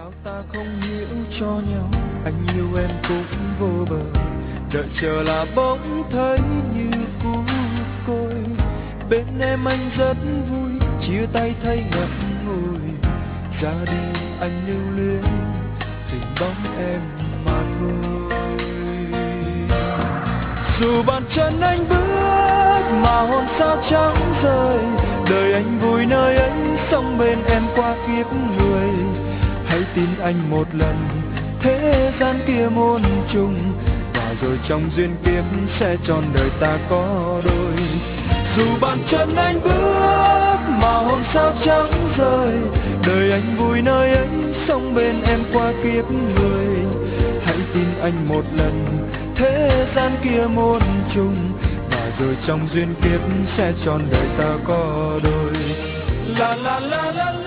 sao ta không hiểu cho nhau, anh yêu em cũng vô bờ, đợi chờ là bỗng thấy như cũ côi. Bên em anh rất vui, chia tay thấy ngậm ngùi, ra đi anh lưu luyến tình bóng em mà thôi. Dù bàn chân anh bước mà hồn sao trắng rơi, đời anh vui nơi ấy sống bên em qua kiếp người. Hãy tin anh một lần, thế gian kia muôn trùng, và rồi trong duyên kiếp sẽ trọn đời ta có đôi. Dù bàn chân anh bước mà hồn sao trắng rơi, đời anh vui nơi ấy sống bên em qua kiếp người. Hãy tin anh một lần, thế gian kia muôn trùng, và rồi trong duyên kiếp sẽ trọn đời ta có đôi. La la la la la.